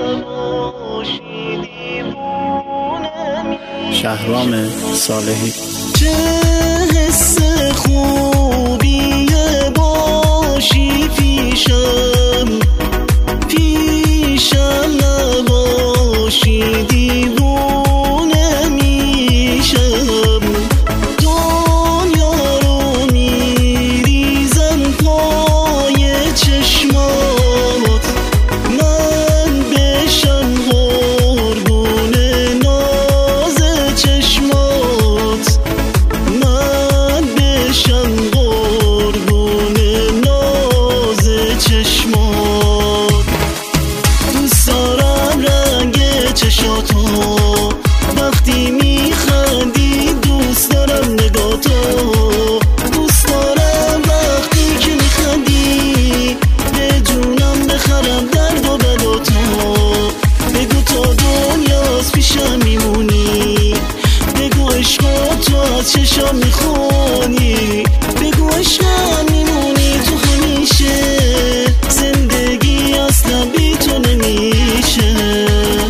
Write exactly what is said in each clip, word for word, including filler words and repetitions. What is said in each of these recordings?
شهرام صالحی. چه حس خوبیه باشی پیشم، پیشم نباشی دیوونه میشم. دنیا رو میریزم پای چشمات، من بشم قربون ناز چشمات، من بشم قربون ناز چشمات. دوست دارم رنگ چشاتو وقتی میخندی، دوست دارم نگاتو، دوست دارم وقتی که میخندی به جونم بخرم درد و بلاتو. بگو تا دنیاست پیشم میمونی، بگو عشقا تو از چشام میخونی، بگو عشقم میمونی تو همیشه، زندگی اصلا بی تو نمیشه.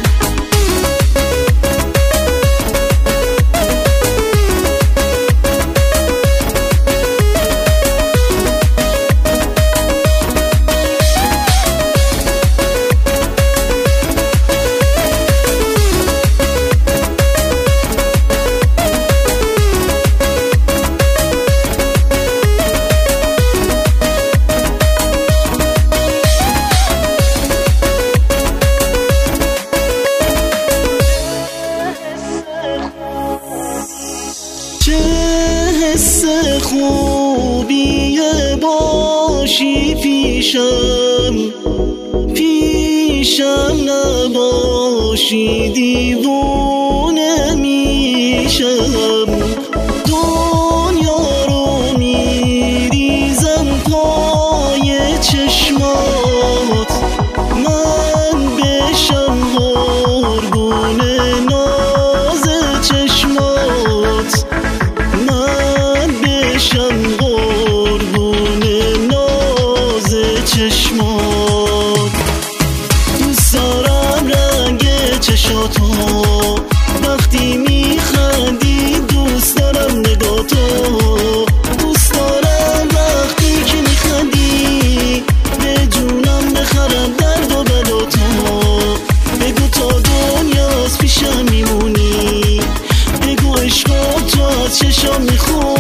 چه حس خوبیه باشی پیشم، پیشم نباشی دیوونه میشم. دنیا رو میریزم پای چشمات، من بشم قربون ناز چشمات، من بشم قربون ناز چشمات. دوست دارم رنگ چشاتو وقتی میخندی، دوست دارم نگاتو، دوست دارم وقتی که میخندی به جونم بخرم درد و بلاتو. بگو تا دنیاست پیشم میمونی، بگو عشقا تو از چشام میخونی.